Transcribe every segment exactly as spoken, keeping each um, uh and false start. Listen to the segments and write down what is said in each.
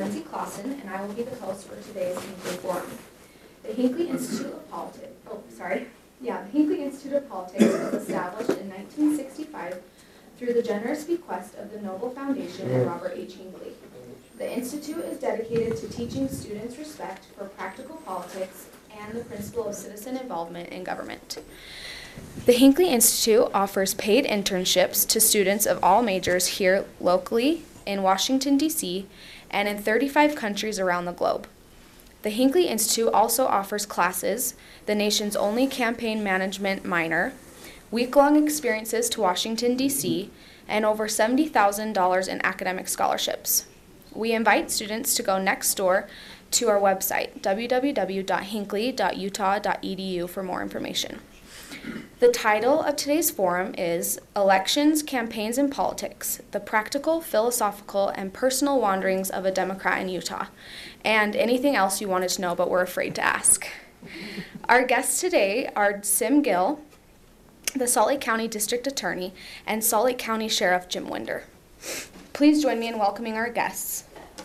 Lindsay Clausen, and I will be the host for today's Hinckley Forum. The Hinckley Institute of Politics, oh, sorry. Yeah, the Hinckley Institute of Politics was established in nineteen sixty-five through the generous bequest of the Noble Foundation and Robert H. Hinckley. The Institute is dedicated to teaching students respect for practical politics and the principle of citizen involvement in government. The Hinckley Institute offers paid internships to students of all majors here locally in Washington, D C, and in thirty-five countries around the globe. The Hinckley Institute also offers classes, the nation's only campaign management minor, week-long experiences to Washington, D C, and over seventy thousand dollars in academic scholarships. We invite students to go next door to our website, w w w dot hinckley dot utah dot e d u, for more information. The title of today's forum is Elections, Campaigns, and Politics, the Practical, Philosophical, and Personal Wanderings of a Democrat in Utah, and anything else you wanted to know but were afraid to ask. Our guests today are Sim Gill, the Salt Lake County District Attorney, and Salt Lake County Sheriff Jim Winder. Please join me in welcoming our guests.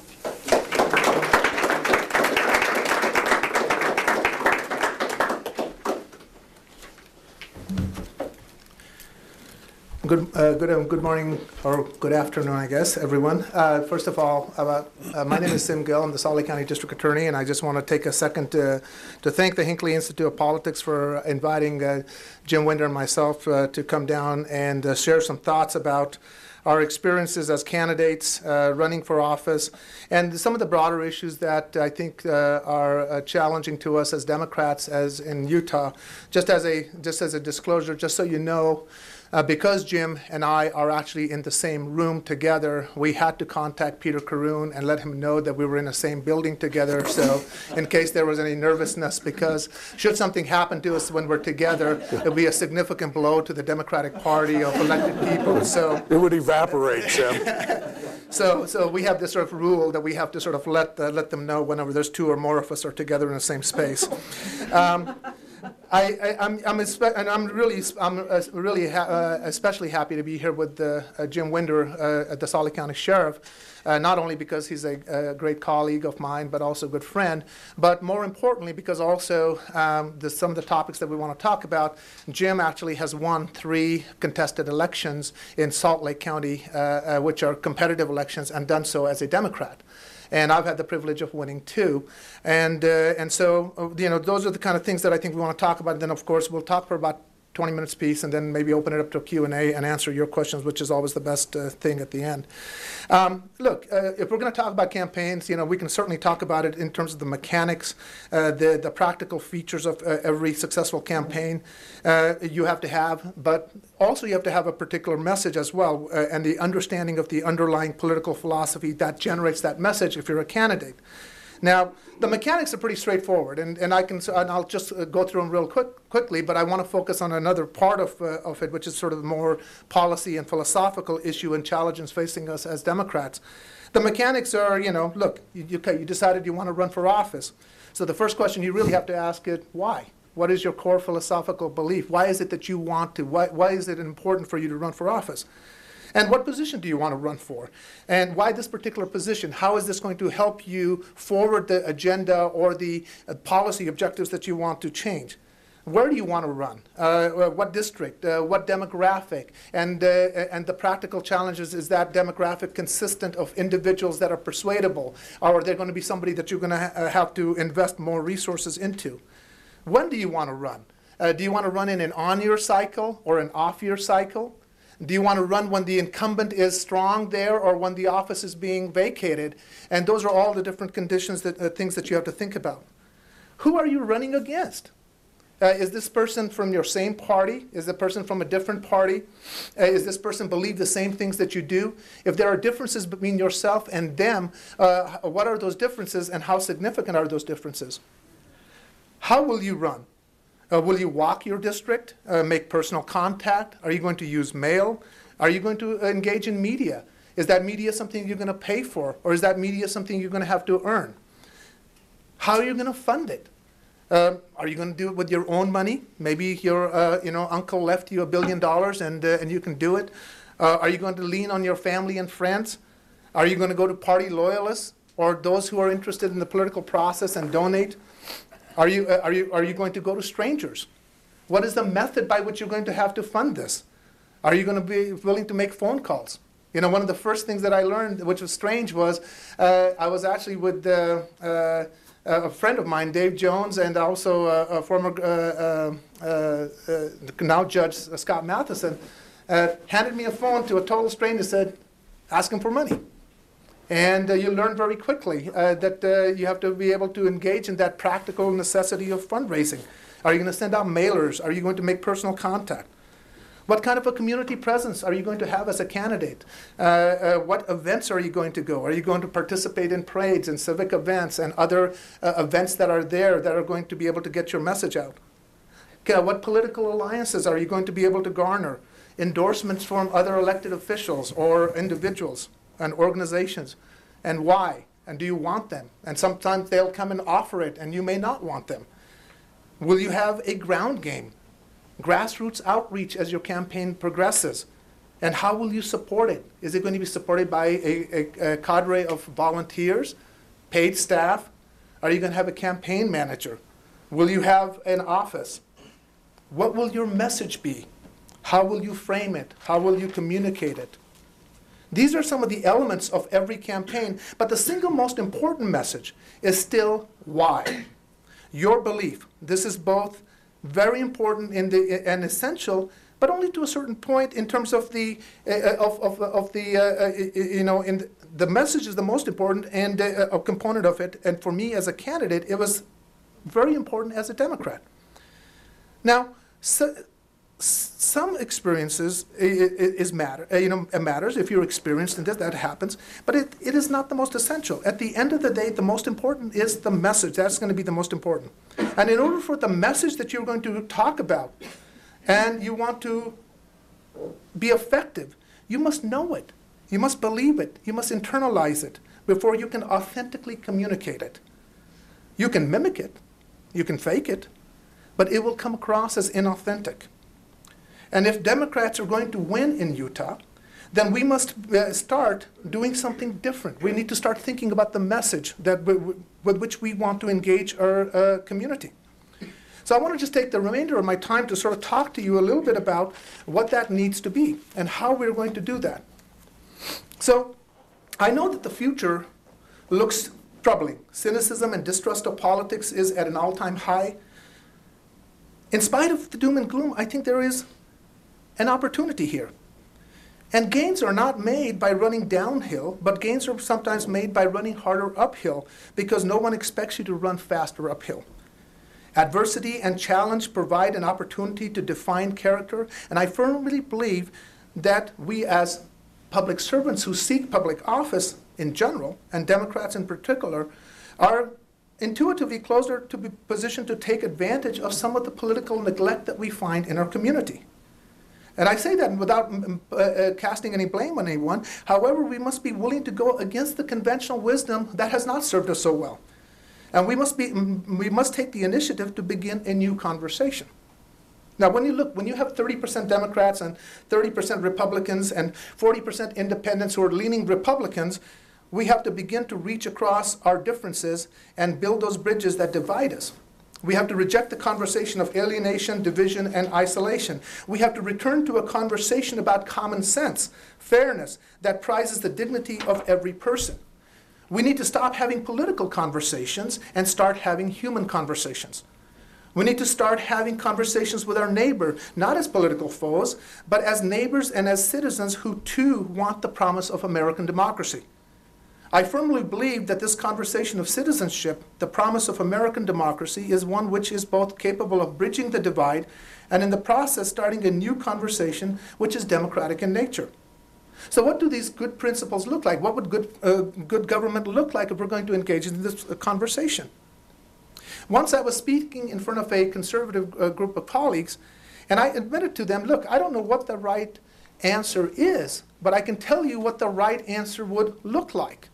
Good, uh, good, um, good morning, or good afternoon, I guess, everyone. Uh, first of all, uh, uh, my name is Sim Gill. I'm the Salt Lake County District Attorney, and I just want to take a second to, to thank the Hinckley Institute of Politics for inviting uh, Jim Winder and myself uh, to come down and uh, share some thoughts about our experiences as candidates uh, running for office, and some of the broader issues that I think uh, are uh, challenging to us as Democrats, as in Utah. Just as a just as a disclosure, just so you know, uh, because Jim and I are actually in the same room together, we had to contact Peter Caroon and let him know that we were in the same building together. So, in case there was any nervousness, because should something happen to us when we're together, it would be a significant blow to the Democratic Party of elected people. So it would evaporate, Sam. So, so we have this sort of rule that we have to sort of let uh, let them know whenever there's two or more of us are together in the same space. Um, I, I, I'm, I'm, espe- and I'm really, I'm uh, really, ha- uh, especially happy to be here with uh, uh, Jim Winder, uh, the Salt Lake County Sheriff. Uh, not only because he's a, a great colleague of mine, but also a good friend, but more importantly because also um, the, some of the topics that we want to talk about, Jim actually has won three contested elections in Salt Lake County, uh, uh, which are competitive elections, and done so as a Democrat. And I've had the privilege of winning two. And, uh, and so, uh, you know, those are the kind of things that I think we want to talk about. And then, of course, we'll talk for about twenty minutes piece, and then maybe open it up to a Q and A and answer your questions, which is always the best uh, thing at the end. Um, look, uh, if we're going to talk about campaigns, you know, we can certainly talk about it in terms of the mechanics, uh, the, the practical features of uh, every successful campaign uh, you have to have, but also you have to have a particular message as well, uh, and the understanding of the underlying political philosophy that generates that message if you're a candidate. Now, the mechanics are pretty straightforward, and, and I can and I'll just uh, go through them real quick, quickly, but I want to focus on another part of, uh, of it, which is sort of the more policy and philosophical issue and challenges facing us as Democrats. The mechanics are, you know, look, you, you, you decided you want to run for office. So the first question you really have to ask is, why? What is your core philosophical belief? Why is it that you want to? Why, why is it important for you to run for office? And what position do you want to run for? And why this particular position? How is this going to help you forward the agenda or the uh, policy objectives that you want to change? Where do you want to run? Uh, what district? Uh, what demographic? And, uh, and the practical challenges, is that demographic consistent of individuals that are persuadable? Or are there going to be somebody that you're going to ha- have to invest more resources into? When do you want to run? Uh, do you want to run in an on-year cycle or an off-year cycle? Do you want to run when the incumbent is strong there or when the office is being vacated? And those are all the different conditions, that uh, things that you have to think about. Who are you running against? Uh, is this person from your same party? Is the person from a different party? Uh, is this person believe the same things that you do? If there are differences between yourself and them, uh, what are those differences and how significant are those differences? How will you run? Uh, will you walk your district, uh, make personal contact? Are you going to use mail? Are you going to engage in media? Is that media something you're going to pay for? Or is that media something you're going to have to earn? How are you going to fund it? Uh, are you going to do it with your own money? Maybe your uh, you know, uncle left you a billion dollars and, uh, and you can do it. Uh, are you going to lean on your family and friends? Are you going to go to party loyalists? or those who are interested in the political process and donate? Are you, uh, are you, are you going to go to strangers? What is the method by which you're going to have to fund this? Are you going to be willing to make phone calls? You know, one of the first things that I learned, which was strange, was uh, I was actually with uh, uh, a friend of mine, Dave Jones, and also uh, a former uh, uh, uh, now Judge Scott Matheson, uh, handed me a phone to a total stranger, said, ask him for money. And uh, you learn very quickly uh, that uh, you have to be able to engage in that practical necessity of fundraising. Are you going to send out mailers? Are you going to make personal contact? What kind of a community presence are you going to have as a candidate? Uh, uh, what events are you going to go? Are you going to participate in parades and civic events and other uh, events that are there that are going to be able to get your message out? Okay, what political alliances are you going to be able to garner? Endorsements from other elected officials or individuals and organizations, and why? And do you want them? And sometimes they'll come and offer it, and you may not want them. Will you have a ground game? Grassroots outreach as your campaign progresses. And how will you support it? Is it going to be supported by a, a, a cadre of volunteers, paid staff? Are you going to have a campaign manager? Will you have an office? What will your message be? How will you frame it? How will you communicate it? These are some of the elements of every campaign, but the single most important message is still why. Your belief. This is both very important in the, and essential, but only to a certain point in terms of the uh, of, of, of the uh, uh, you know in the, the message is the most important and uh, a component of it. And for me as a candidate, it was very important as a Democrat. Now, so, some experiences is matter, you know, matters. If you're experienced in this, that happens. But it, it is not the most essential. At the end of the day, the most important is the message. That's going to be the most important. And in order for the message that you're going to talk about, and you want to be effective, you must know it. You must believe it. You must internalize it before you can authentically communicate it. You can mimic it. You can fake it. But it will come across as inauthentic. And if Democrats are going to win in Utah, then we must uh, start doing something different. We need to start thinking about the message that w with which we want to engage our uh, community. So I want to just take the remainder of my time to sort of talk to you a little bit about what that needs to be and how we're going to do that. So I know that the future looks troubling. Cynicism and distrust of politics is at an all-time high. In spite of the doom and gloom, I think there is an opportunity here. And gains are not made by running downhill, but gains are sometimes made by running harder uphill because no one expects you to run faster uphill. Adversity and challenge provide an opportunity to define character, and I firmly believe that we as public servants who seek public office in general, and Democrats in particular, are intuitively closer to be positioned to take advantage of some of the political neglect that we find in our community. And I say that without uh, uh, casting any blame on anyone. However, we must be willing to go against the conventional wisdom that has not served us so well. And we must, be, we must take the initiative to begin a new conversation. Now, when you look, when you have thirty percent Democrats and thirty percent Republicans and forty percent independents who are leaning Republicans, we have to begin to reach across our differences and build those bridges that divide us. We have to reject the conversation of alienation, division, and isolation. We have to return to a conversation about common sense, fairness, that prizes the dignity of every person. We need to stop having political conversations and start having human conversations. We need to start having conversations with our neighbor, not as political foes, but as neighbors and as citizens who too want the promise of American democracy. I firmly believe that this conversation of citizenship, the promise of American democracy, is one which is both capable of bridging the divide and in the process starting a new conversation which is democratic in nature. So what do these good principles look like? What would good, uh, good government look like if we're going to engage in this uh, conversation? Once I was speaking in front of a conservative uh, group of colleagues, and I admitted to them, look, I don't know what the right answer is, but I can tell you what the right answer would look like.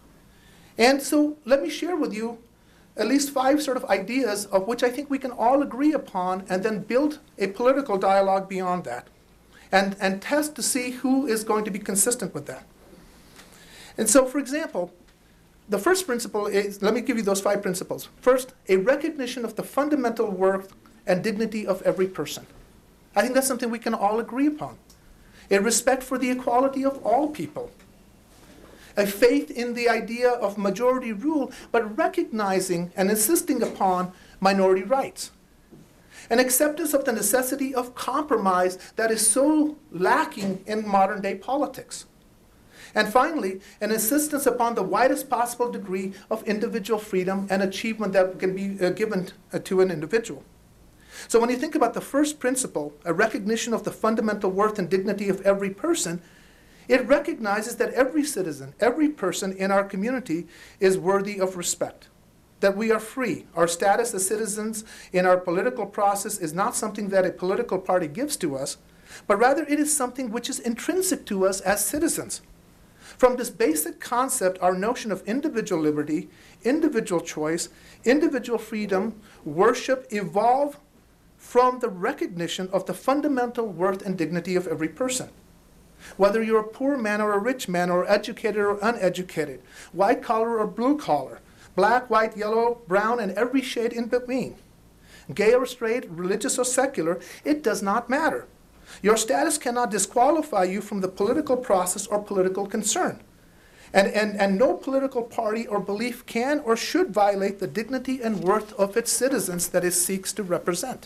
And so let me share with you at least five sort of ideas of which I think we can all agree upon and then build a political dialogue beyond that and, and test to see who is going to be consistent with that. And so, for example, the first principle is, let me give you those five principles. First, a recognition of the fundamental worth and dignity of every person. I think that's something we can all agree upon. A respect for the equality of all people. A faith in the idea of majority rule, but recognizing and insisting upon minority rights. An acceptance of the necessity of compromise that is so lacking in modern day politics. And finally, an insistence upon the widest possible degree of individual freedom and achievement that can be uh, given uh, to an individual. So when you think about the first principle, a recognition of the fundamental worth and dignity of every person, it recognizes that every citizen, every person in our community is worthy of respect, that we are free. Our status as citizens in our political process is not something that a political party gives to us, but rather it is something which is intrinsic to us as citizens. From this basic concept, our notion of individual liberty, individual choice, individual freedom, worship evolve from the recognition of the fundamental worth and dignity of every person. Whether you're a poor man or a rich man, or educated or uneducated, white collar or blue collar, black, white, yellow, brown, and every shade in between, gay or straight, religious or secular, it does not matter. Your status cannot disqualify you from the political process or political concern. And, and, and no political party or belief can or should violate the dignity and worth of its citizens that it seeks to represent.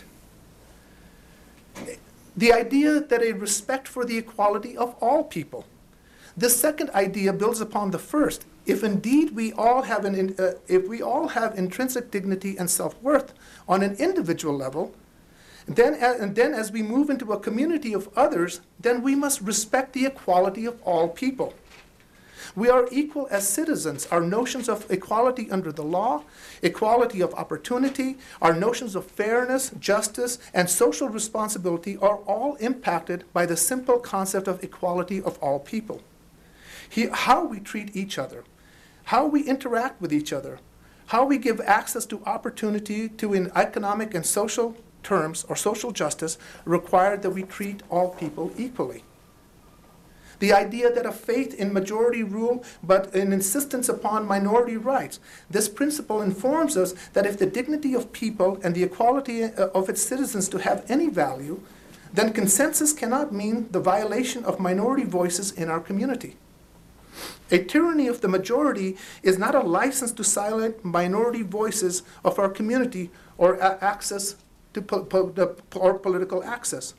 The idea that a respect for the equality of all people. This second idea builds upon the first. If indeed we all have an, uh, if we all have intrinsic dignity and self-worth on an individual level, then, uh, and then as we move into a community of others, then we must respect the equality of all people. We are equal as citizens. Our notions of equality under the law, equality of opportunity, our notions of fairness, justice, and social responsibility are all impacted by the simple concept of equality of all people. He, how we treat each other, how we interact with each other, how we give access to opportunity to in economic and social terms or social justice require that we treat all people equally. The idea that a faith in majority rule, but an insistence upon minority rights. This principle informs us that if the dignity of people and the equality of its citizens to have any value, then consensus cannot mean the violation of minority voices in our community. A tyranny of the majority is not a license to silence minority voices of our community or access to po po or political access.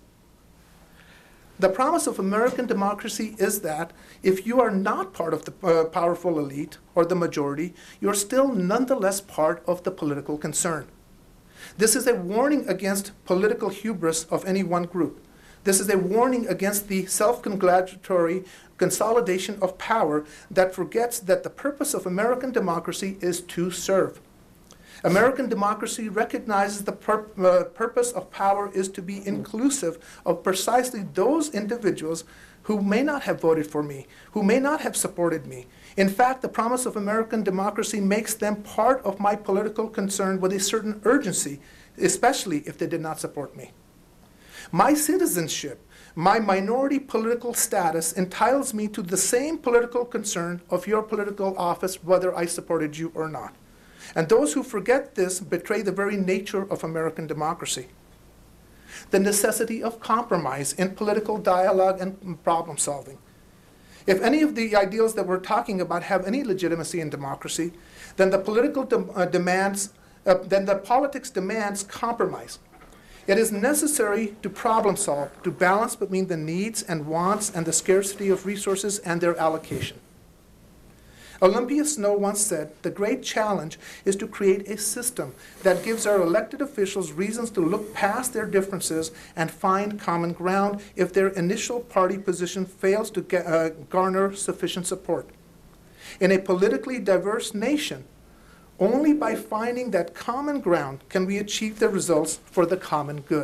The promise of American democracy is that if you are not part of the uh, powerful elite or the majority, you're still nonetheless part of the political concern. This is a warning against political hubris of any one group. This is a warning against the self-congratulatory consolidation of power that forgets that the purpose of American democracy is to serve. American democracy recognizes the pur uh, purpose of power is to be inclusive of precisely those individuals who may not have voted for me, who may not have supported me. In fact, the promise of American democracy makes them part of my political concern with a certain urgency, especially if they did not support me. My citizenship, my minority political status entitles me to the same political concern of your political office, whether I supported you or not. And those who forget this betray the very nature of American democracy. The necessity of compromise in political dialogue and problem solving. If any of the ideals that we're talking about have any legitimacy in democracy, then the political de uh, demands, uh, then the politics demands compromise. It is necessary to problem solve, to balance between the needs and wants and the scarcity of resources and their allocation. Olympia Snow once said, "The great challenge is to create a system that gives our elected officials reasons to look past their differences and find common ground if their initial party position fails to get, uh, garner sufficient support. In a politically diverse nation, only by finding that common ground can we achieve the results for the common good."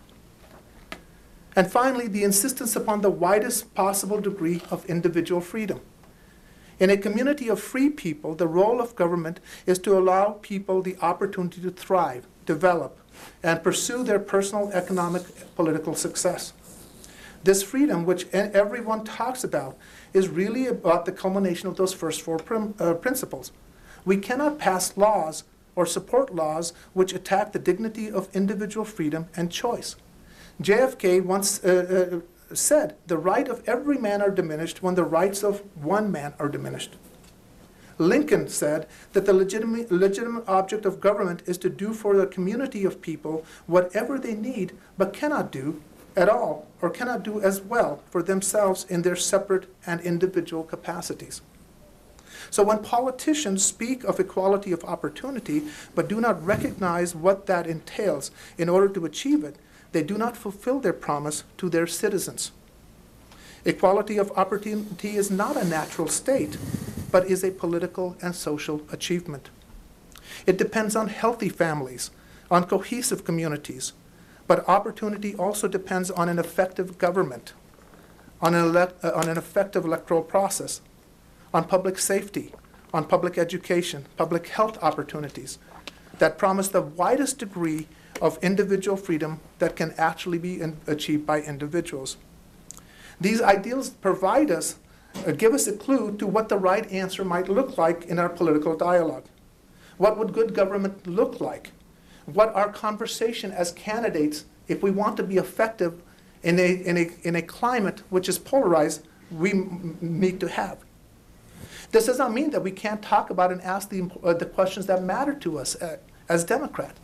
And finally, the insistence upon the widest possible degree of individual freedom. In a community of free people, the role of government is to allow people the opportunity to thrive, develop, and pursue their personal, economic, political success. This freedom, which everyone talks about, is really about the culmination of those first four prim, uh, principles. We cannot pass laws or support laws which attack the dignity of individual freedom and choice. J F K once uh, uh, said, the rights of every man are diminished when the rights of one man are diminished. Lincoln said that the legitimate, legitimate object of government is to do for the community of people whatever they need but cannot do at all, or cannot do as well for themselves in their separate and individual capacities. So when politicians speak of equality of opportunity but do not recognize what that entails in order to achieve it, they do not fulfill their promise to their citizens. Equality of opportunity is not a natural state, but is a political and social achievement. It depends on healthy families, on cohesive communities, but opportunity also depends on an effective government, on an, elect, uh, on an effective electoral process, on public safety, on public education, public health opportunities that promise the widest degree of individual freedom that can actually be in, achieved by individuals. These ideals provide us, uh, give us a clue to what the right answer might look like in our political dialogue. What would good government look like? What our conversation as candidates, if we want to be effective in a, in a, in a climate which is polarized, we m need to have. This does not mean that we can't talk about and ask the, uh, the questions that matter to us uh, as Democrats.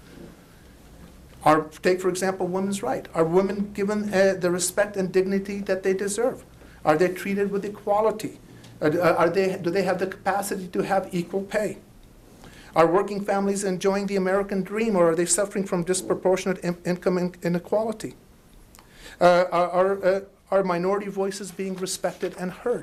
Our, take, for example, women's rights. Are women given uh, the respect and dignity that they deserve? Are they treated with equality? Uh, are they, do they have the capacity to have equal pay? Are working families enjoying the American dream, or are they suffering from disproportionate in income in inequality? Uh, are, are, uh, are minority voices being respected and heard?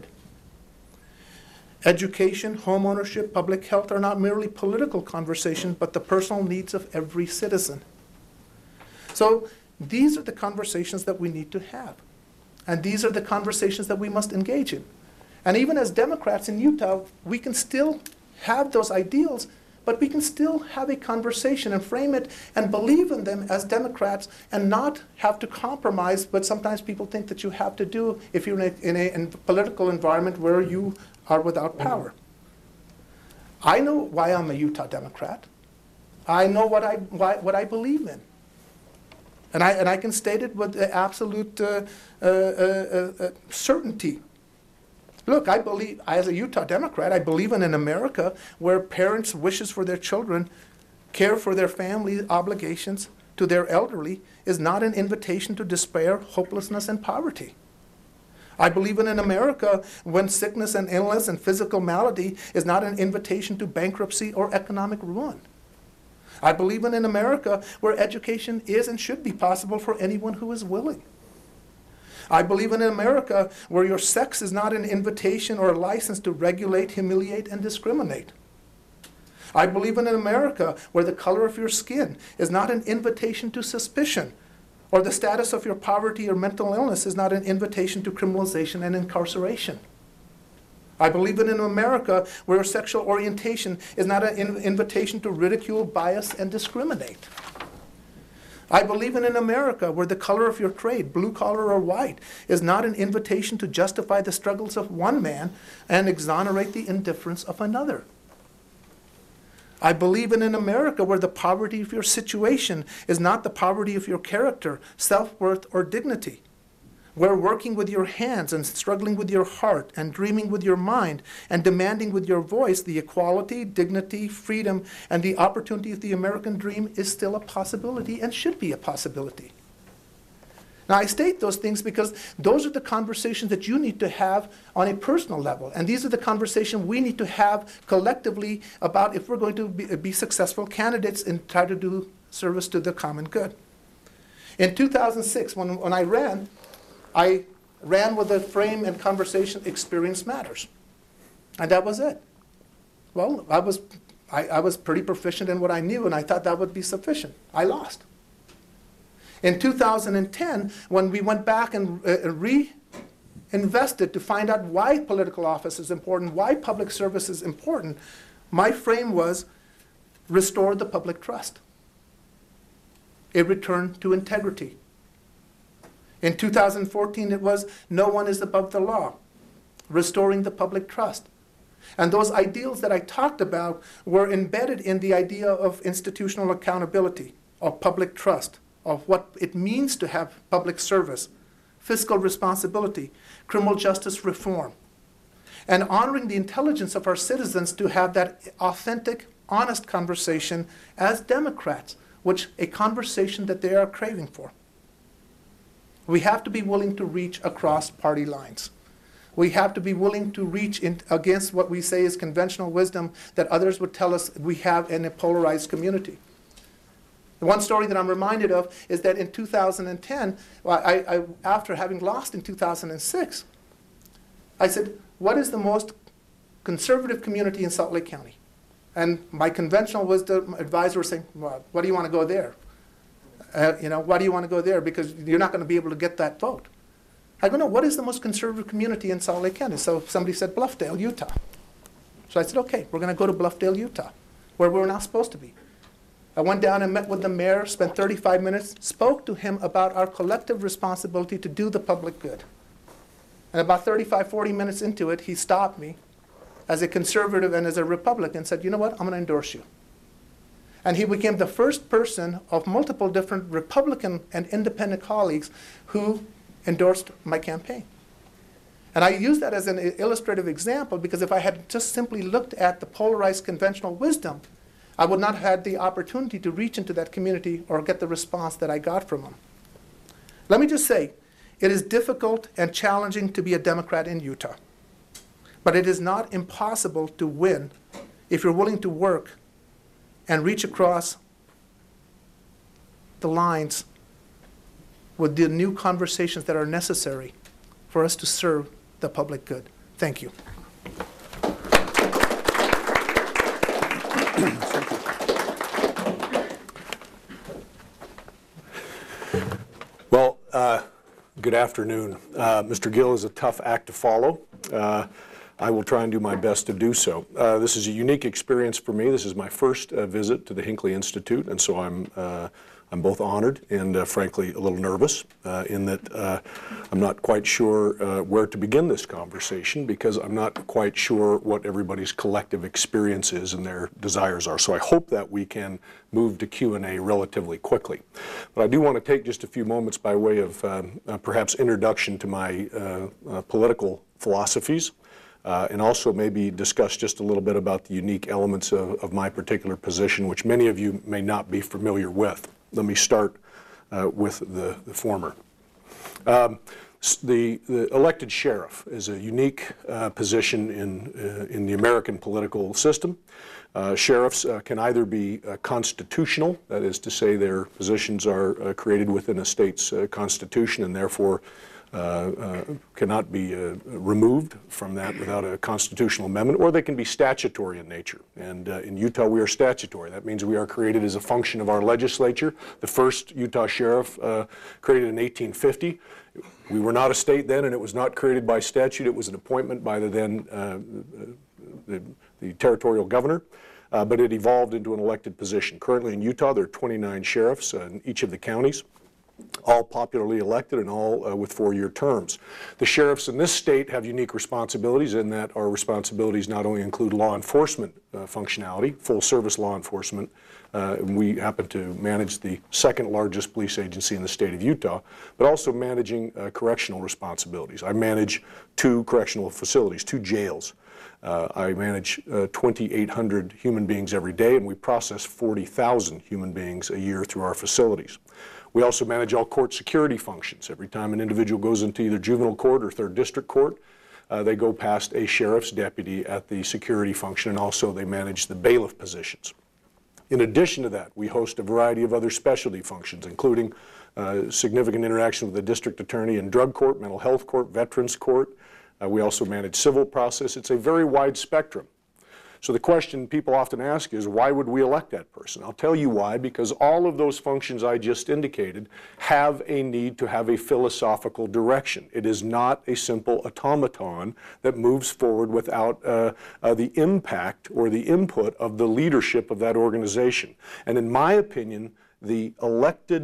Education, homeownership, public health are not merely political conversations, but the personal needs of every citizen. So these are the conversations that we need to have. And these are the conversations that we must engage in. And even as Democrats in Utah, we can still have those ideals, but we can still have a conversation and frame it and believe in them as Democrats and not have to compromise, but sometimes people think that you have to do if you're in a, in a, in a political environment where you are without power. I know why I'm a Utah Democrat. I know what I, why, what I believe in. And I, and I can state it with absolute uh, uh, uh, uh, certainty. Look, I believe, as a Utah Democrat, I believe in an America where parents' wishes for their children, care for their family obligations to their elderly is not an invitation to despair, hopelessness, and poverty. I believe in an America when sickness and illness and physical malady is not an invitation to bankruptcy or economic ruin. I believe in an America where education is and should be possible for anyone who is willing. I believe in an America where your sex is not an invitation or a license to regulate, humiliate, and discriminate. I believe in an America where the color of your skin is not an invitation to suspicion, or the status of your poverty or mental illness is not an invitation to criminalization and incarceration. I believe in an America where sexual orientation is not an in invitation to ridicule, bias, and discriminate. I believe in an America where the color of your trade, blue collar or white, is not an invitation to justify the struggles of one man and exonerate the indifference of another. I believe in an America where the poverty of your situation is not the poverty of your character, self-worth, or dignity. Where working with your hands and struggling with your heart and dreaming with your mind and demanding with your voice the equality, dignity, freedom, and the opportunity of the American dream is still a possibility and should be a possibility. Now, I state those things because those are the conversations that you need to have on a personal level. And these are the conversations we need to have collectively about if we're going to be, be successful candidates and try to do service to the common good. In two thousand six, when, when I ran, I ran with the frame and conversation, experience matters. And that was it. Well, I was, I, I was pretty proficient in what I knew, and I thought that would be sufficient. I lost. In two thousand ten, when we went back and uh, reinvested to find out why political office is important, why public service is important, my frame was restore the public trust. It returned to integrity. In two thousand fourteen, it was no one is above the law, restoring the public trust. And those ideals that I talked about were embedded in the idea of institutional accountability, of public trust, of what it means to have public service, fiscal responsibility, criminal justice reform, and honoring the intelligence of our citizens to have that authentic, honest conversation as Democrats, which a conversation that they are craving for. We have to be willing to reach across party lines. We have to be willing to reach in against what we say is conventional wisdom that others would tell us we have in a polarized community. The one story that I'm reminded of is that in two thousand ten, well, I, I, after having lost in two thousand six, I said, what is the most conservative community in Salt Lake County? And my conventional wisdom advisor was saying, well, what do you want to go there? Uh, you know, why do you want to go there? Because you're not going to be able to get that vote. I go, no, what is the most conservative community in Salt Lake County? So somebody said Bluffdale, Utah. So I said, okay, we're going to go to Bluffdale, Utah, where we're not supposed to be. I went down and met with the mayor, spent thirty-five minutes, spoke to him about our collective responsibility to do the public good. And about thirty-five, forty minutes into it, he stopped me as a conservative and as a Republican and said, you know what, I'm going to endorse you. And he became the first person of multiple different Republican and independent colleagues who endorsed my campaign. And I use that as an illustrative example because if I had just simply looked at the polarized conventional wisdom, I would not have had the opportunity to reach into that community or get the response that I got from them. Let me just say, it is difficult and challenging to be a Democrat in Utah. But it is not impossible to win if you're willing to work and reach across the lines with the new conversations that are necessary for us to serve the public good. Thank you. Well, uh, good afternoon. Uh, Mister Gill is a tough act to follow. Uh, I will try and do my best to do so. Uh, this is a unique experience for me. This is my first uh, visit to the Hinckley Institute, and so I'm uh, I'm both honored and, uh, frankly, a little nervous uh, in that uh, I'm not quite sure uh, where to begin this conversation because I'm not quite sure what everybody's collective experience is and their desires are. So I hope that we can move to Q and A relatively quickly. But I do want to take just a few moments by way of uh, uh, perhaps introduction to my uh, uh, political philosophies. Uh, and also maybe discuss just a little bit about the unique elements of, of my particular position, which many of you may not be familiar with. Let me start uh, with the, the former. Um, the, the elected sheriff is a unique uh, position in, uh, in the American political system. Uh, sheriffs uh, can either be uh, constitutional, that is to say their positions are uh, created within a state's uh, constitution and therefore Uh, uh, cannot be uh, removed from that without a constitutional amendment, or they can be statutory in nature. And uh, in Utah, we are statutory. That means we are created as a function of our legislature. The first Utah sheriff uh, created in eighteen fifty. We were not a state then, and it was not created by statute. It was an appointment by the then uh, the, the territorial governor. Uh, but it evolved into an elected position. Currently in Utah, there are twenty-nine sheriffs uh, in each of the counties, all popularly elected and all uh, with four-year terms. The sheriffs in this state have unique responsibilities in that our responsibilities not only include law enforcement uh, functionality, full-service law enforcement, uh, and we happen to manage the second largest police agency in the state of Utah, but also managing uh, correctional responsibilities. I manage two correctional facilities, two jails. Uh, I manage uh, twenty-eight hundred human beings every day, and we process forty thousand human beings a year through our facilities. We also manage all court security functions. Every time an individual goes into either juvenile court or third district court, uh, they go past a sheriff's deputy at the security function, and also they manage the bailiff positions. In addition to that, we host a variety of other specialty functions, including uh, significant interaction with the district attorney in drug court, mental health court, veterans court. Uh, we also manage civil process. It's a very wide spectrum. So the question people often ask is, why would we elect that person? I'll tell you why, because all of those functions I just indicated have a need to have a philosophical direction. It is not a simple automaton that moves forward without uh, uh, the impact or the input of the leadership of that organization. And in my opinion, the elected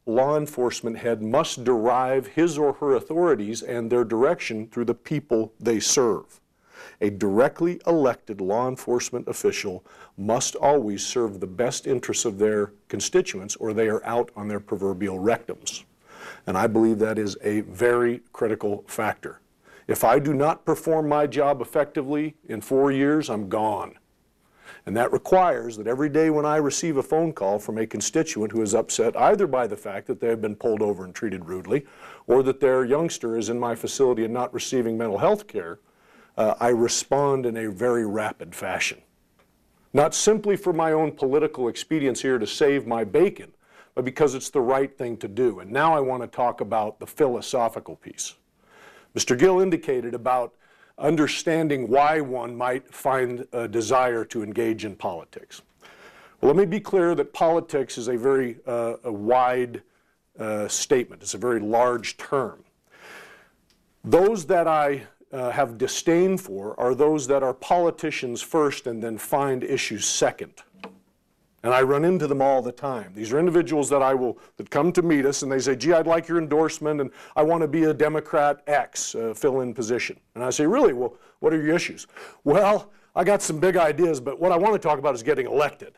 law enforcement head must derive his or her authorities and their direction through the people they serve. A directly elected law enforcement official must always serve the best interests of their constituents, or they are out on their proverbial rectums. And I believe that is a very critical factor. If I do not perform my job effectively in four years, I'm gone. And that requires that every day when I receive a phone call from a constituent who is upset either by the fact that they have been pulled over and treated rudely, or that their youngster is in my facility and not receiving mental health care, uh, I respond in a very rapid fashion. Not simply for my own political expedience here to save my bacon, but because it's the right thing to do. And now I want to talk about the philosophical piece. Mister Gill indicated about understanding why one might find a desire to engage in politics. Well, let me be clear that politics is a very uh, a wide uh, statement. It's a very large term. Those that I uh, have disdain for are those that are politicians first and then find issues second. And I run into them all the time. These are individuals that I will, that come to meet us and they say, gee, I'd like your endorsement and I want to be a Democrat X uh, fill-in position. And I say, really? Well, what are your issues? Well, I got some big ideas, but what I want to talk about is getting elected.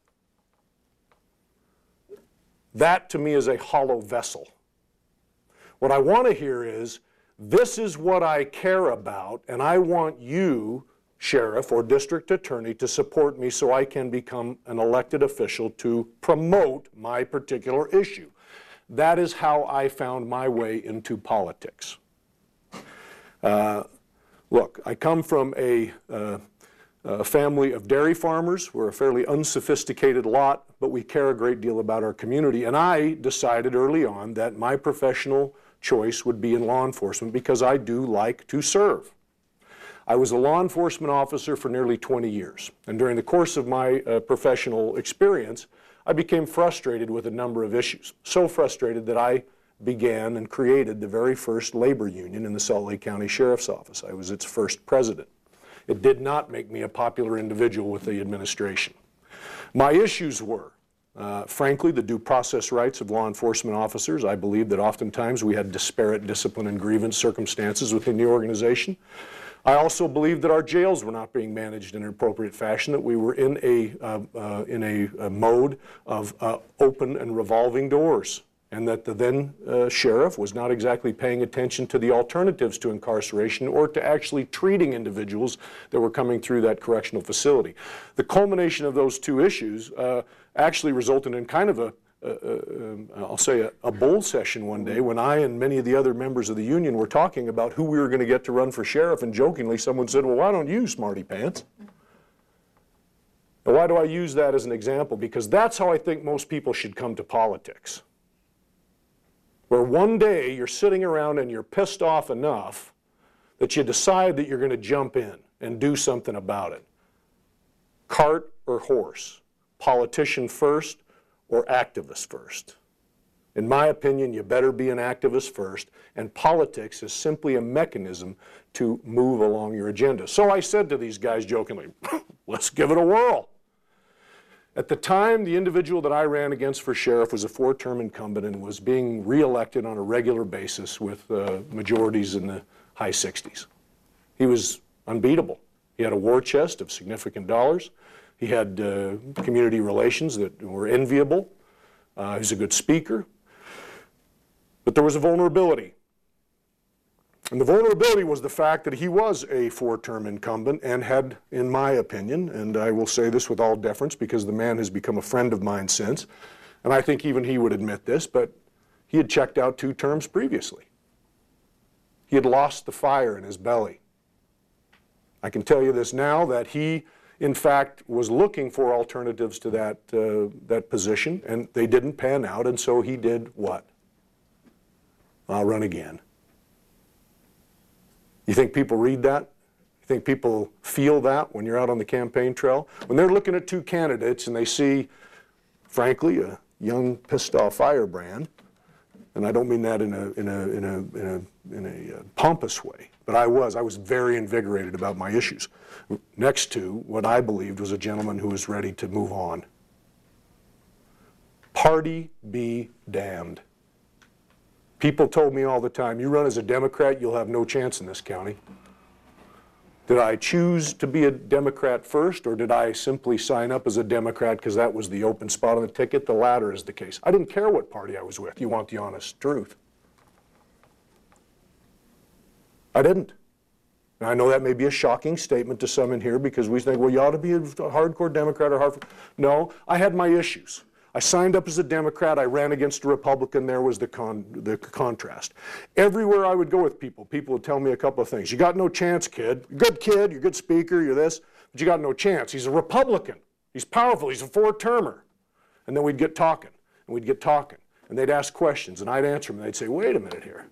That to me is a hollow vessel. What I want to hear is, this is what I care about, and I want you, sheriff or district attorney, to support me so I can become an elected official to promote my particular issue. That is how I found my way into politics. Uh, look, I come from a, uh, a family of dairy farmers. We're a fairly unsophisticated lot, but we care a great deal about our community. And I decided early on that my professional choice would be in law enforcement because I do like to serve. I was a law enforcement officer for nearly twenty years, and during the course of my uh, professional experience, I became frustrated with a number of issues. So frustrated that I began and created the very first labor union in the Salt Lake County Sheriff's Office. I was its first president. It did not make me a popular individual with the administration. My issues were, uh, frankly, the due process rights of law enforcement officers. I believe that oftentimes we had disparate discipline and grievance circumstances within the organization. I also believed that our jails were not being managed in an appropriate fashion, that we were in a, uh, uh, in a, a mode of uh, open and revolving doors, and that the then uh, sheriff was not exactly paying attention to the alternatives to incarceration or to actually treating individuals that were coming through that correctional facility. The culmination of those two issues uh, actually resulted in kind of a Uh, uh, I'll say a, a bowl session one day when I and many of the other members of the union were talking about who we were going to get to run for sheriff, and jokingly someone said, well, why don't you, smarty pants? Now, why do I use that as an example? Because that's how I think most people should come to politics. Where one day you're sitting around and you're pissed off enough that you decide that you're going to jump in and do something about it. Cart or horse? Politician first or activist first? In my opinion, you better be an activist first, and politics is simply a mechanism to move along your agenda. So I said to these guys jokingly, let's give it a whirl. At the time, the individual that I ran against for sheriff was a four-term incumbent and was being reelected on a regular basis with uh, majorities in the high sixties. He was unbeatable. He had a war chest of significant dollars. He had uh, community relations that were enviable. Uh, he was a good speaker. But there was a vulnerability. And the vulnerability was the fact that he was a four-term incumbent and had, in my opinion, and I will say this with all deference because the man has become a friend of mine since, and I think even he would admit this, but he had checked out two terms previously. He had lost the fire in his belly. I can tell you this now, that he, in fact, was looking for alternatives to that, uh, that position, and they didn't pan out, and so he did what? I'll run again. You think people read that? You think people feel that when you're out on the campaign trail? When they're looking at two candidates and they see, frankly, a young, pissed-off firebrand, and I don't mean that in a, in a, in a, in a, in a uh, pompous way, but I was. I was very invigorated about my issues, next to what I believed was a gentleman who was ready to move on. Party be damned. People told me all the time, you run as a Democrat, you'll have no chance in this county. Did I choose to be a Democrat first, or did I simply sign up as a Democrat because that was the open spot on the ticket? The latter is the case. I didn't care what party I was with. You want the honest truth. I didn't. And I know that may be a shocking statement to some in here because we think, well, you ought to be a hardcore Democrat or hardcore. No, I had my issues. I signed up as a Democrat. I ran against a Republican. There was the, con the contrast. Everywhere I would go with people, people would tell me a couple of things. You got no chance, kid. You're a good kid. You're a good speaker. You're this. But you got no chance. He's a Republican. He's powerful. He's a four-termer. And then we'd get talking, and we'd get talking. And they'd ask questions, and I'd answer them. And they'd say, wait a minute here.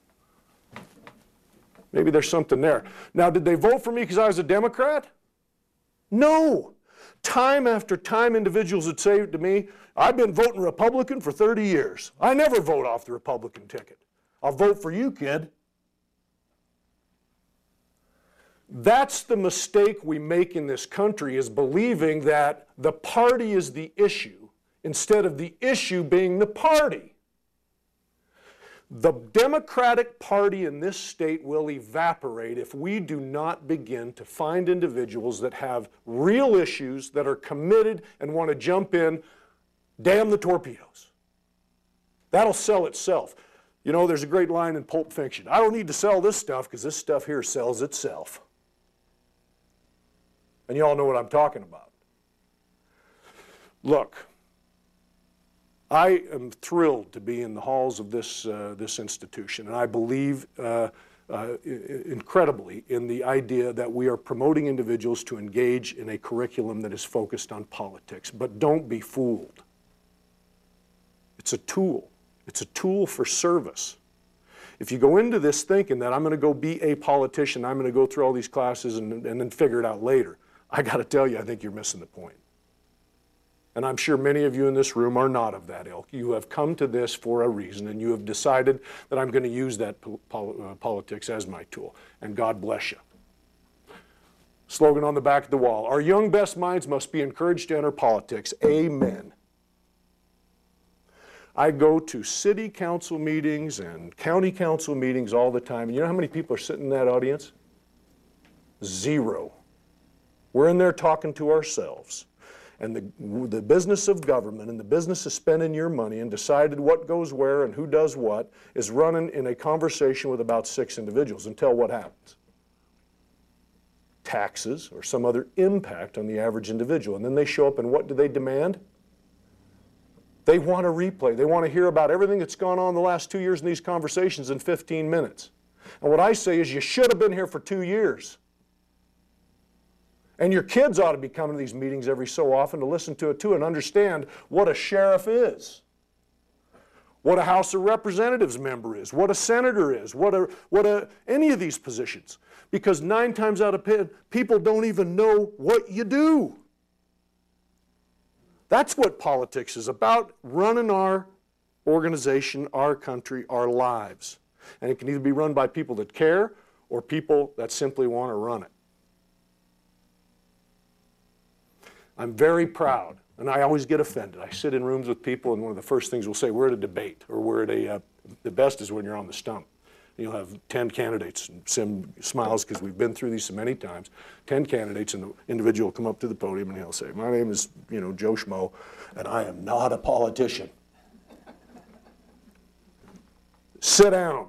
Maybe there's something there. Now, did they vote for me because I was a Democrat? No. Time after time, individuals would say to me, I've been voting Republican for thirty years. I never vote off the Republican ticket. I'll vote for you, kid. That's the mistake we make in this country, is believing that the party is the issue instead of the issue being the party. The Democratic Party in this state will evaporate if we do not begin to find individuals that have real issues, that are committed and want to jump in. Damn the torpedoes. That'll sell itself. You know, there's a great line in Pulp Fiction. I don't need to sell this stuff because this stuff here sells itself. And you all know what I'm talking about. Look, I am thrilled to be in the halls of this, uh, this institution, and I believe uh, uh, incredibly in the idea that we are promoting individuals to engage in a curriculum that is focused on politics. But don't be fooled. It's a tool. It's a tool for service. If you go into this thinking that I'm going to go be a politician, I'm going to go through all these classes and, and then figure it out later, I got to tell you, I think you're missing the point. And I'm sure many of you in this room are not of that ilk. You have come to this for a reason, and you have decided that I'm going to use that pol uh, politics as my tool. And God bless you. Slogan on the back of the wall, our young best minds must be encouraged to enter politics. Amen. I go to city council meetings and county council meetings all the time. And you know how many people are sitting in that audience? Zero. We're in there talking to ourselves. And the, the business of government and the business of spending your money and deciding what goes where and who does what is running in a conversation with about six individuals until what happens? Taxes or some other impact on the average individual. And then they show up, and what do they demand? They want a replay. They want to hear about everything that's gone on the last two years in these conversations in fifteen minutes. And what I say is you should have been here for two years. And your kids ought to be coming to these meetings every so often to listen to it too and understand what a sheriff is, what a House of Representatives member is, what a senator is, what a, what a, any of these positions. Because nine times out of ten, people don't even know what you do. That's what politics is about, running our organization, our country, our lives. And it can either be run by people that care or people that simply want to run it. I'm very proud, and I always get offended. I sit in rooms with people, and one of the first things we'll say, we're at a debate, or we're at a, uh, the best is when you're on the stump. You'll have ten candidates, and Sim smiles because we've been through these so many times, ten candidates, and the individual will come up to the podium and he'll say, my name is, you know, Joe Schmo, and I am not a politician. Sit down.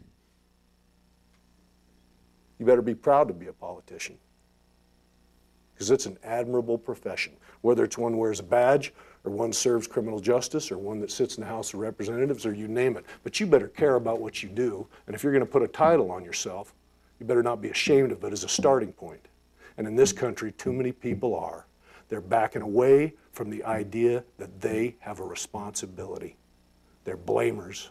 You better be proud to be a politician, because it's an admirable profession, whether it's one wears a badge or one serves criminal justice or one that sits in the House of Representatives or you name it. But you better care about what you do, and if you're going to put a title on yourself, you better not be ashamed of it as a starting point. And in this country, too many people are. They're backing away from the idea that they have a responsibility. They're blamers.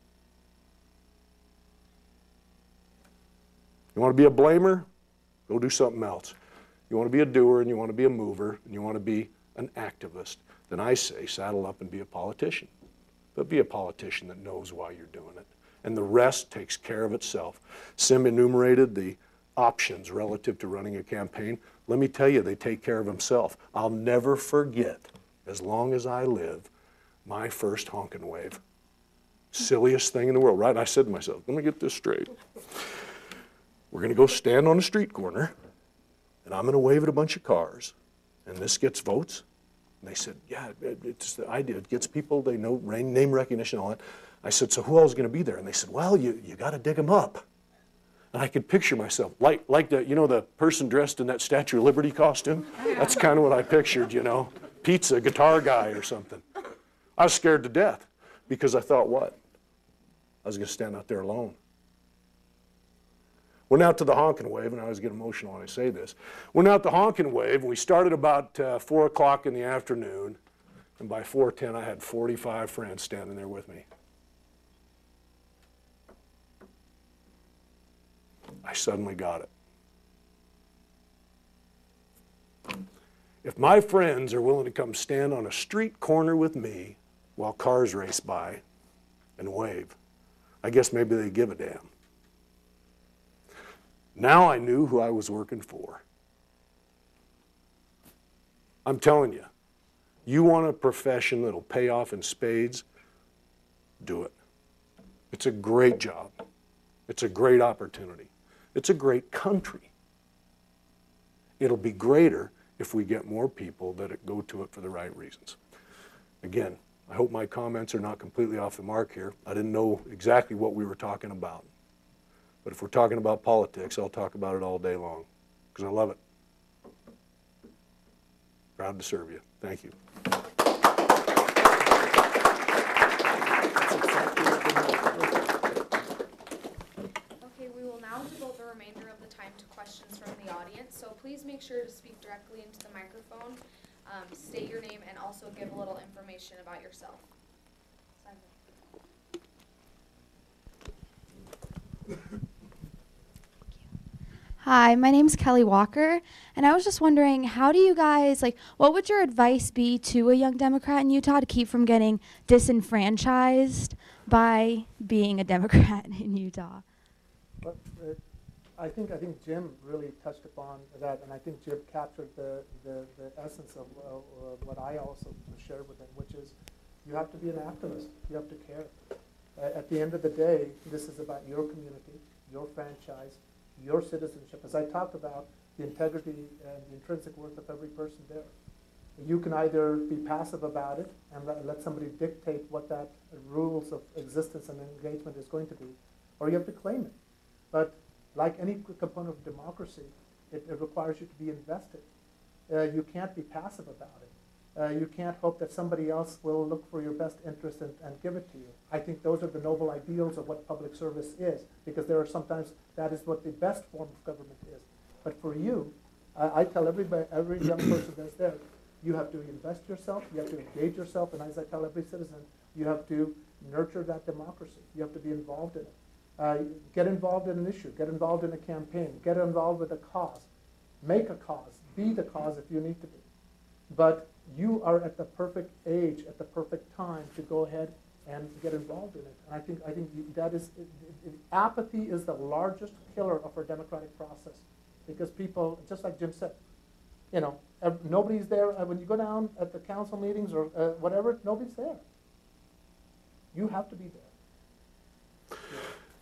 You want to be a blamer? Go do something else. You want to be a doer and you want to be a mover and you want to be an activist, then I say saddle up and be a politician. But be a politician that knows why you're doing it. And the rest takes care of itself. Sim enumerated the options relative to running a campaign. Let me tell you, they take care of themselves. I'll never forget, as long as I live, My first honkin' wave. Silliest thing in the world, right? And I said to myself, let me get this straight. We're going to go stand on a street corner, and I'm going to wave at a bunch of cars, and this gets votes. And they said, yeah, it, it's the idea. It gets people, they know name recognition and all that. I said, so who else is going to be there? And they said, well, you, you got to dig them up. And I could picture myself, like, like the, you know, the person dressed in that Statue of Liberty costume? That's kind of what I pictured, you know, pizza, guitar guy or something. I was scared to death because I thought, what? I was going to stand out there alone. Went out to the honkin' wave, and I always get emotional when I say this. Went out the honkin' wave, and we started about uh, four o'clock in the afternoon, and by four ten I had forty-five friends standing there with me. I suddenly got it. If my friends are willing to come stand on a street corner with me while cars race by and wave, I guess maybe they give a damn. Now I knew who I was working for. I'm telling you, you want a profession that'll pay off in spades, do it. It's a great job. It's a great opportunity. It's a great country. It'll be greater if we get more people that go to it for the right reasons. Again, I hope my comments are not completely off the mark here. I didn't know exactly what we were talking about. But if we're talking about politics, I'll talk about it all day long because I love it. Proud to serve you. Thank you. Okay, we will now devote the remainder of the time to questions from the audience. So please make sure to speak directly into the microphone, um, state your name, and also give a little information about yourself. Hi, my name's Kelly Walker, and I was just wondering, how do you guys, like, what would your advice be to a young Democrat in Utah to keep from getting disenfranchised by being a Democrat in Utah? But, uh, I think I think Jim really touched upon that, and I think Jim captured the, the, the essence of uh, uh, what I also shared with him, which is you have to be an activist. You have to care. Uh, at the end of the day, this is about your community, your franchise, your citizenship. As I talked about, the integrity and the intrinsic worth of every person there. You can either be passive about it and let, let somebody dictate what that rules of existence and engagement is going to be, or you have to claim it. But like any component of democracy, it, it requires you to be invested. Uh, you can't be passive about it. Uh, you can't hope that somebody else will look for your best interest and, and give it to you. I think those are the noble ideals of what public service is, because there are sometimes that is what the best form of government is. But for you, I, I tell everybody, every young person that's there, you have to invest yourself, you have to engage yourself, and as I tell every citizen, you have to nurture that democracy. You have to be involved in it. Uh, get involved in an issue, get involved in a campaign, get involved with a cause. Make a cause, be the cause if you need to be. But you are at the perfect age, at the perfect time to go ahead and get involved in it. And I think I think that is, it, it, apathy is the largest killer of our democratic process, because people, just like Jim said, you know, nobody's there. When you go down at the council meetings or uh, whatever, nobody's there. You have to be there. Yeah.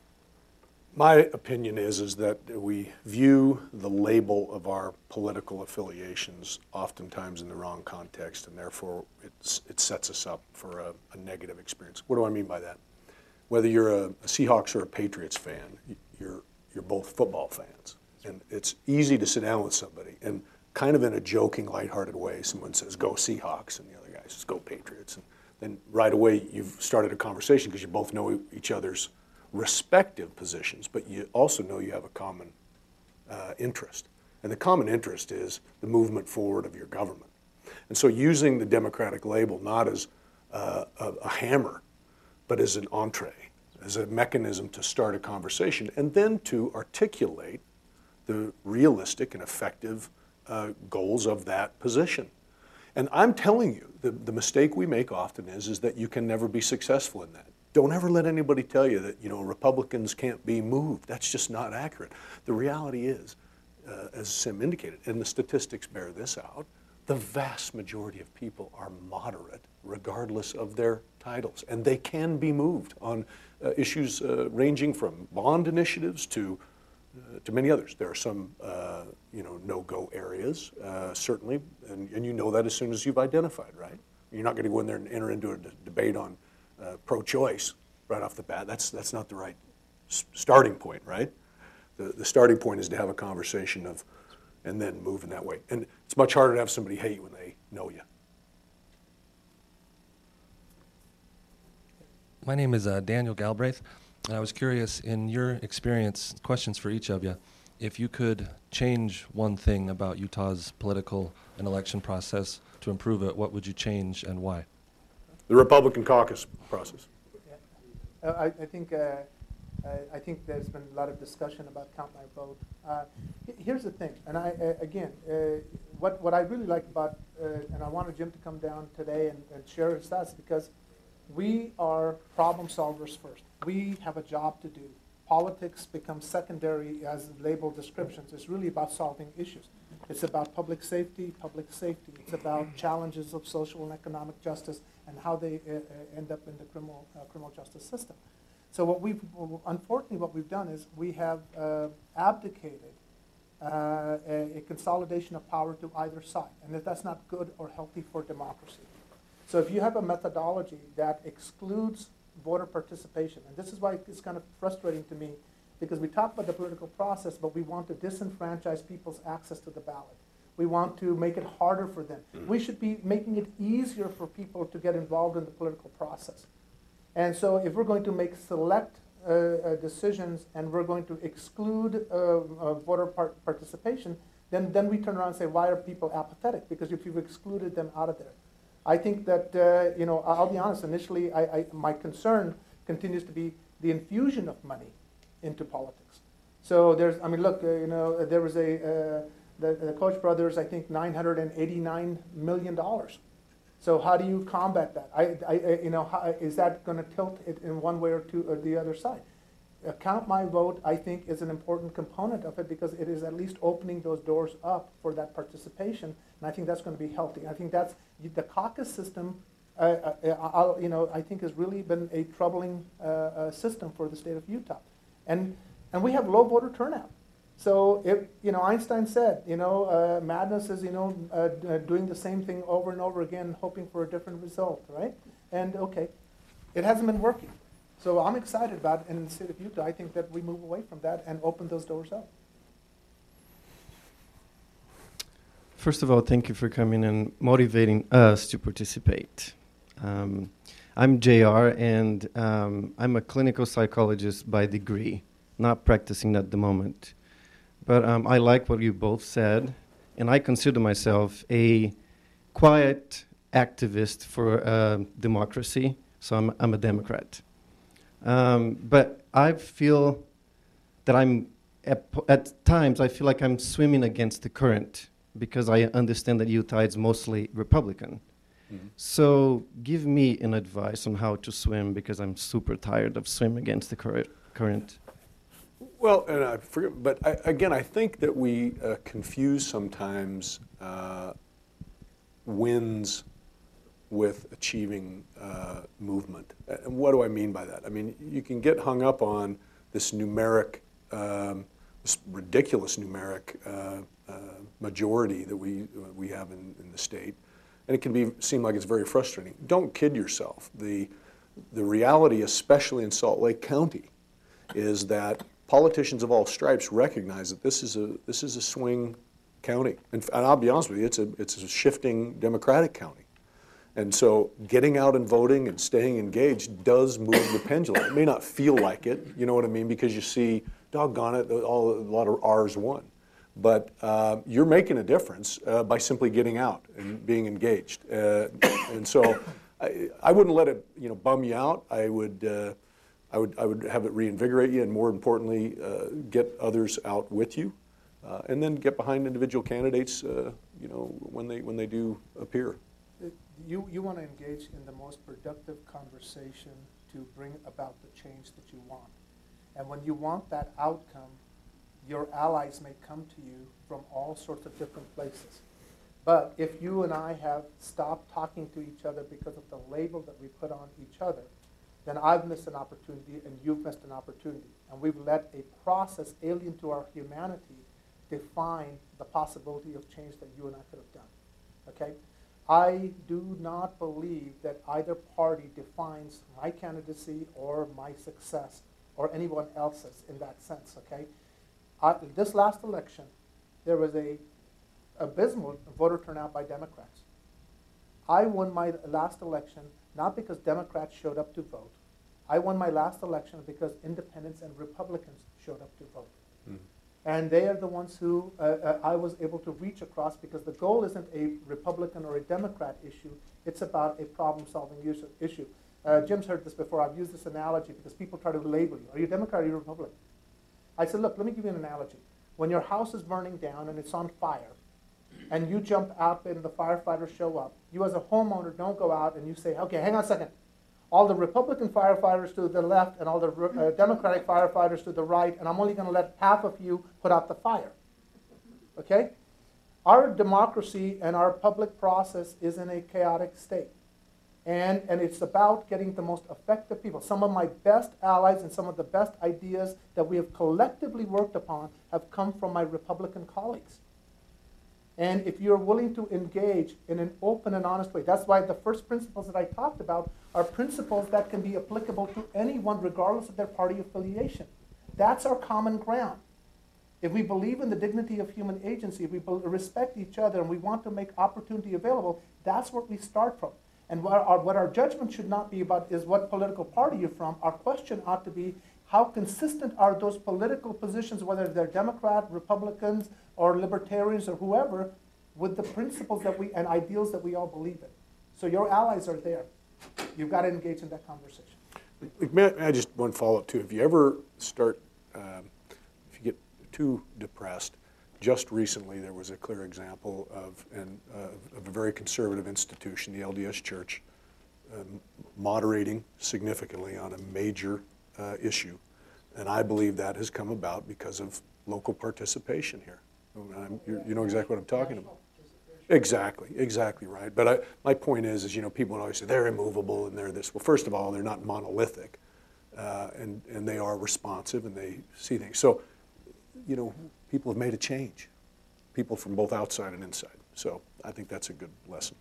My opinion is, is that we view the label of our political affiliations oftentimes in the wrong context, and therefore it's, it sets us up for a, a negative experience. What do I mean by that? Whether you're a, a Seahawks or a Patriots fan, you're, you're both football fans. And it's easy to sit down with somebody and kind of in a joking, lighthearted way, someone says, go Seahawks, and the other guy says, go Patriots. And then right away you've started a conversation because you both know each other's respective positions, but you also know you have a common uh, interest. And the common interest is the movement forward of your government. And so using the Democratic label not as uh, a, a hammer, but as an entree, as a mechanism to start a conversation, and then to articulate the realistic and effective uh, goals of that position. And I'm telling you, the, the mistake we make often is, is that you can never be successful in that. Don't ever let anybody tell you that, you know, Republicans can't be moved. That's just not accurate. The reality is, uh, as Sim indicated, and the statistics bear this out, the vast majority of people are moderate, regardless of their titles. And they can be moved on uh, issues uh, ranging from bond initiatives to, uh, to many others. There are some uh, you know, no-go areas, uh, certainly, and, and you know that as soon as you've identified, right? You're not going to go in there and enter into a d- debate on uh, pro-choice right off the bat. That's, that's not the right s- starting point, right? The, the starting point is to have a conversation of, and then move in that way. And it's much harder to have somebody hate you when they know you. My name is uh, Daniel Galbraith, and I was curious, in your experience, questions for each of you, if you could change one thing about Utah's political and election process to improve it, what would you change and why? The Republican caucus process. Uh, I, I think uh, I, I think there's been a lot of discussion about count my vote. Uh, h- here's the thing, and I uh, again, uh, what what I really like about, uh, and I wanted Jim to come down today and, and share his thoughts, because we are problem solvers first. We have a job to do. Politics becomes secondary as labeled descriptions. It's really about solving issues. It's about public safety, public safety. It's about challenges of social and economic justice and how they uh, uh, end up in the criminal uh, criminal justice system. So what we've, unfortunately, what we've done is we have uh, abdicated uh, a, a consolidation of power to either side, and that that's not good or healthy for democracy. So if you have a methodology that excludes voter participation, and this is why it's kind of frustrating to me, because we talk about the political process, but we want to disenfranchise people's access to the ballot. We want to make it harder for them. We should be making it easier for people to get involved in the political process. And so if we're going to make select uh, uh, decisions and we're going to exclude uh, uh, voter par- participation, then, then we turn around and say, why are people apathetic? Because if you've excluded them out of there. I think that, uh, you know, I'll be honest, initially I, I, my concern continues to be the infusion of money into politics. So there's, I mean, look, uh, you know, there was a, uh, the, the Koch brothers, I think nine hundred eighty-nine million dollars. So how do you combat that? I, I, you know, how, is that going to tilt it in one way or two or the other side? Uh, count my vote, I think, is an important component of it, because it is at least opening those doors up for that participation, and I think that's going to be healthy. I think that's the caucus system. Uh, uh, I'll, you know, I think has really been a troubling uh, uh, system for the state of Utah, and and we have low voter turnout. So if, you know, Einstein said, you know, uh, madness is, you know, uh, d- uh, doing the same thing over and over again, hoping for a different result, right? And okay, it hasn't been working. So I'm excited about it in the state of Utah. I think that we move away from that and open those doors up. First of all, thank you for coming and motivating us to participate. Um, I'm J R, and um, I'm a clinical psychologist by degree, not practicing at the moment. But um, I like what you both said, and I consider myself a quiet activist for uh, democracy, so I'm, I'm a Democrat. Um, but I feel that I'm, at, at times, I feel like I'm swimming against the current, because I understand that Utah is mostly Republican. Mm-hmm. So give me an advice on how to swim, because I'm super tired of swimming against the cur- current. Well, and I forget, but I, again, I think that we uh, confuse sometimes uh, wins with achieving uh, movement. And what do I mean by that? I mean, you can get hung up on this numeric, um, this ridiculous numeric uh, uh, majority that we uh, we have in, in the state, and it can be seem like it's very frustrating. Don't kid yourself. The the reality, especially in Salt Lake County, is that politicians of all stripes recognize that this is a this is a swing county, and, and I'll be honest with you, it's a it's a shifting Democratic county, and so getting out and voting and staying engaged does move the pendulum. It may not feel like it, you know what I mean, because you see, doggone it, all a lot of R's won, but uh, you're making a difference uh, by simply getting out and being engaged, uh, and so I, I wouldn't let it you know bum you out. I would. Uh, I would, I would have it reinvigorate you, and more importantly, uh, get others out with you, uh, and then get behind individual candidates, uh, you know, when they when they do appear. You you want to engage in the most productive conversation to bring about the change that you want, and when you want that outcome, your allies may come to you from all sorts of different places. But if you and I have stopped talking to each other because of the label that we put on each other, then I've missed an opportunity and you've missed an opportunity. And we've let a process alien to our humanity define the possibility of change that you and I could have done. Okay? I do not believe that either party defines my candidacy or my success or anyone else's in that sense. Okay? I, this last election, there was a abysmal voter turnout by Democrats. I won my last election not because Democrats showed up to vote. I won my last election because independents and Republicans showed up to vote. Mm. And they are the ones who uh, uh, I was able to reach across, because the goal isn't a Republican or a Democrat issue. It's about a problem-solving issue. Uh, Jim's heard this before. I've used this analogy because people try to label you. Are you a Democrat or are you a Republican? I said, look, let me give you an analogy. When your house is burning down and it's on fire, and you jump out and the firefighters show up, you as a homeowner don't go out and you say, okay, hang on a second. All the Republican firefighters to the left and all the uh, Democratic firefighters to the right, and I'm only going to let half of you put out the fire. Okay? Our democracy and our public process is in a chaotic state. And, and it's about getting the most effective people. Some of my best allies and some of the best ideas that we have collectively worked upon have come from my Republican colleagues. And if you're willing to engage in an open and honest way, that's why the first principles that I talked about are principles that can be applicable to anyone regardless of their party affiliation. That's our common ground. If we believe in the dignity of human agency, if we respect each other and we want to make opportunity available, that's what we start from. And what our, what our judgment should not be about is what political party you're from. Our question ought to be, how consistent are those political positions, whether they're Democrat, Republicans, or libertarians, or whoever, with the principles that we and ideals that we all believe in. So your allies are there. You've got to engage in that conversation. May I just one follow-up too? If you ever start, um, if you get too depressed, just recently there was a clear example of, an, uh, of a very conservative institution, the L D S Church, um, moderating significantly on a major uh, issue. And I believe that has come about because of local participation here. I'm, you, you know exactly what I'm talking about. Exactly, exactly right. But I, my point is, is, you know, people would always say they're immovable and they're this. Well, first of all, they're not monolithic, uh, and, and they are responsive and they see things. So, you know, people have made a change, people from both outside and inside. So I think that's a good lesson.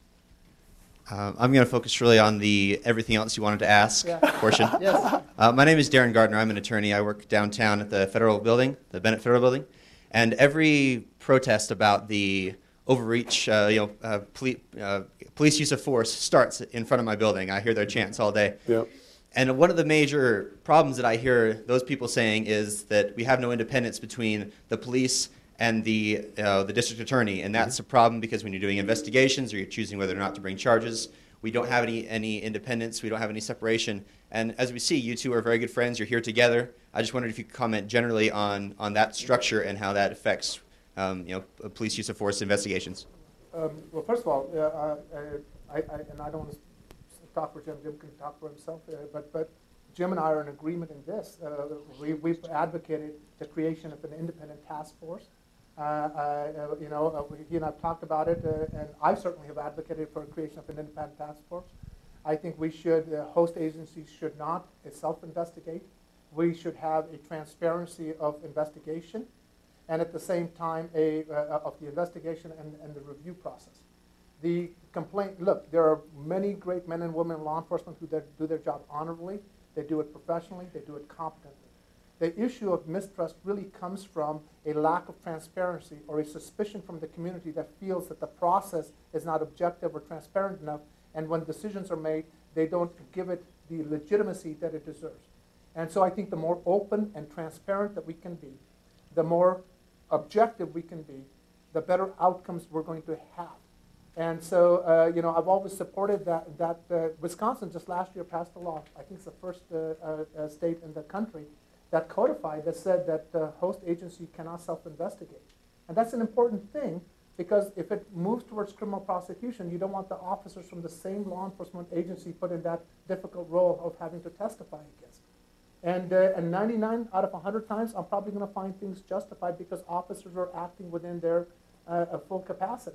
Uh, I'm going to focus really on the everything else you wanted to ask yeah. portion. Yes. Uh, my name is Darren Gardner. I'm an attorney. I work downtown at the Federal Building, the Bennett Federal Building. And every protest about the overreach, uh, you know, uh, poli uh, police use of force starts in front of my building. I hear their chants all day. Yep. And one of the major problems that I hear those people saying is that we have no independence between the police and the, uh, the district attorney. And that's a problem because when you're doing investigations or you're choosing whether or not to bring charges, we don't have any, any independence, we don't have any separation. And as we see, you two are very good friends, you're here together. I just wondered if you could comment generally on, on that structure and how that affects um, you know, police use of force investigations. Um, well, first of all, uh, uh, I, I, and I don't want to talk for Jim, Jim can talk for himself, uh, but, but Jim and I are in agreement in this. Uh, we, we've advocated the creation of an independent task force. Uh, uh, you know, uh, he and I have talked about it, uh, and I certainly have advocated for the creation of an independent task force. I think we should, uh, host agencies should not self-investigate. We should have a transparency of investigation, and at the same time, a, uh, of the investigation and, and the review process. The complaint, look, there are many great men and women in law enforcement who do their job honorably, they do it professionally, they do it competently. The issue of mistrust really comes from a lack of transparency or a suspicion from the community that feels that the process is not objective or transparent enough, and when decisions are made, they don't give it the legitimacy that it deserves. And so I think the more open and transparent that we can be, the more objective we can be, the better outcomes we're going to have. And so, uh, you know, I've always supported that, that uh, Wisconsin just last year passed a law, I think it's the first uh, uh, state in the country, that codified, that said that the host agency cannot self-investigate. And that's an important thing, because if it moves towards criminal prosecution, you don't want the officers from the same law enforcement agency put in that difficult role of having to testify against. And, uh, and ninety-nine out of one hundred times, I'm probably going to find things justified because officers are acting within their uh, full capacity.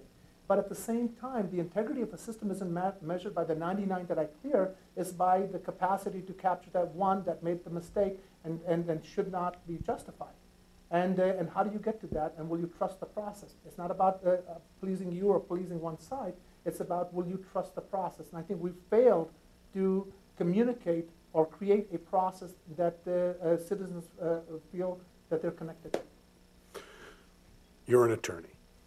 But at the same time, the integrity of a system isn't ma- measured by the ninety-nine that I clear, it's by the capacity to capture that one that made the mistake and, and, and should not be justified. And, uh, and how do you get to that, and will you trust the process? It's not about uh, uh, pleasing you or pleasing one side, it's about will you trust the process? And I think we've failed to communicate or create a process that the uh, citizens uh, feel that they're connected to. You're an attorney.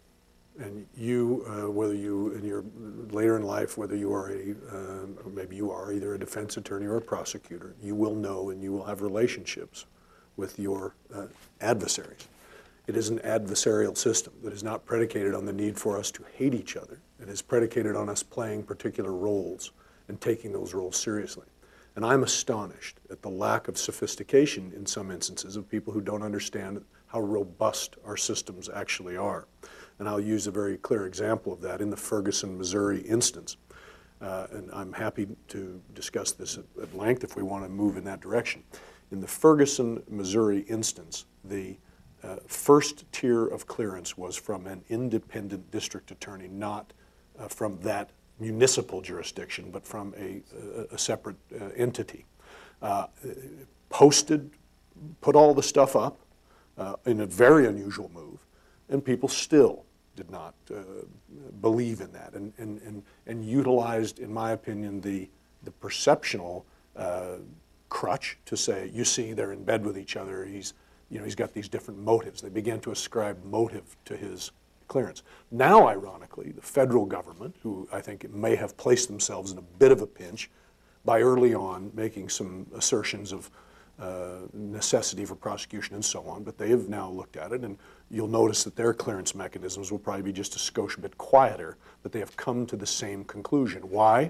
And you, uh, whether you, in your later in life, whether you are a, uh, or maybe you are either a defense attorney or a prosecutor, you will know and you will have relationships with your uh, adversaries. It is an adversarial system that is not predicated on the need for us to hate each other. It is predicated on us playing particular roles and taking those roles seriously. And I'm astonished at the lack of sophistication in some instances of people who don't understand how robust our systems actually are. And I'll use a very clear example of that in the Ferguson, Missouri instance. Uh, and I'm happy to discuss this at, at length if we want to move in that direction. In the Ferguson, Missouri instance, the uh, first tier of clearance was from an independent district attorney, not uh, from that municipal jurisdiction, but from a, a, a separate uh, entity. Uh, posted, put all the stuff up uh, in a very unusual move, and people still did not uh, believe in that and, and, and, and utilized, in my opinion, the, the perceptional uh, crutch to say, you see, they're in bed with each other, he's, you know, he's got these different motives. They began to ascribe motive to his clearance. Now, ironically, the federal government, who I think may have placed themselves in a bit of a pinch by early on making some assertions of uh, necessity for prosecution and so on, but they have now looked at it, and you'll notice that their clearance mechanisms will probably be just a skosh bit quieter, but they have come to the same conclusion. Why?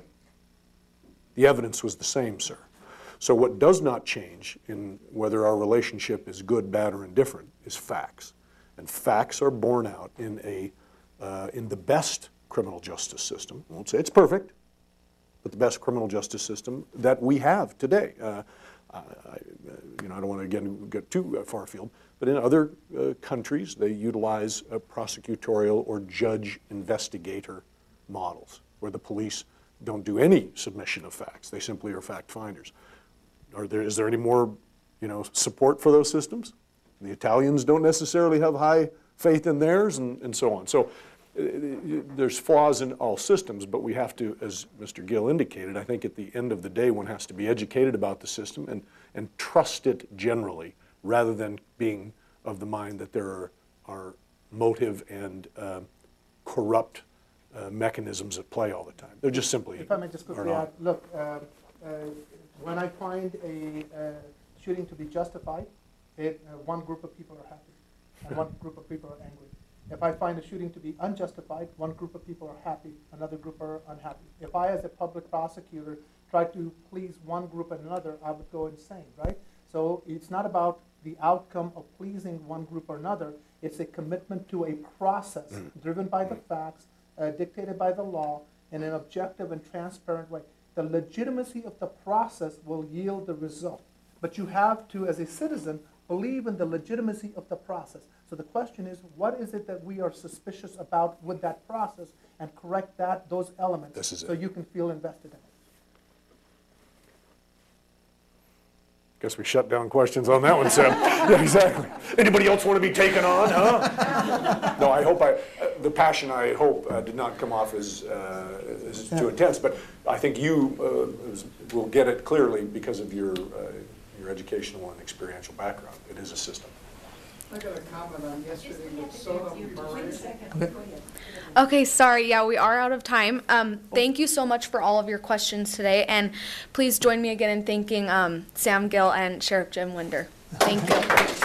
The evidence was the same, sir. So what does not change in whether our relationship is good, bad, or indifferent is facts. And facts are borne out in, a, uh, in the best criminal justice system. I won't say it's perfect, but the best criminal justice system that we have today. Uh, I, you know, I don't want to, again, get too far afield, but in other uh, countries, they utilize uh, prosecutorial or judge-investigator models, where the police don't do any submission of facts. They simply are fact finders. Are there, is there any more, you know, support for those systems? The Italians don't necessarily have high faith in theirs, and, and so on. So uh, there's flaws in all systems, but we have to, as Mister Gill indicated, I think at the end of the day, one has to be educated about the system and, and trust it generally, rather than being of the mind that there are, are motive and uh, corrupt uh, mechanisms at play all the time. They're just simply If I may just are quickly not. add, look, uh, uh, when I find a uh, shooting to be justified, it, uh, one group of people are happy, and one group of people are angry. If I find a shooting to be unjustified, one group of people are happy, another group are unhappy. If I, as a public prosecutor, try to please one group and another, I would go insane, right? So it's not about the outcome of pleasing one group or another. It's a commitment to a process driven by the facts, uh, dictated by the law, in an objective and transparent way. The legitimacy of the process will yield the result. But you have to, as a citizen, believe in the legitimacy of the process. So the question is, what is it that we are suspicious about with that process, and correct that, those elements, This is so it. you can feel invested in it. Guess we shut down questions on that one, Sam. Yeah, exactly. Anybody else want to be taken on, huh? No, I hope I, uh, the passion I hope uh, did not come off as, uh, as too intense, but I think you uh, will get it clearly because of your, uh, your educational and experiential background. It is a system. I got a comment on yesterday with Soto Murray. Okay, sorry. Yeah, we are out of time. Um, thank you so much for all of your questions today, and please join me again in thanking um, Sam Gill and Sheriff Jim Winder. Thank you.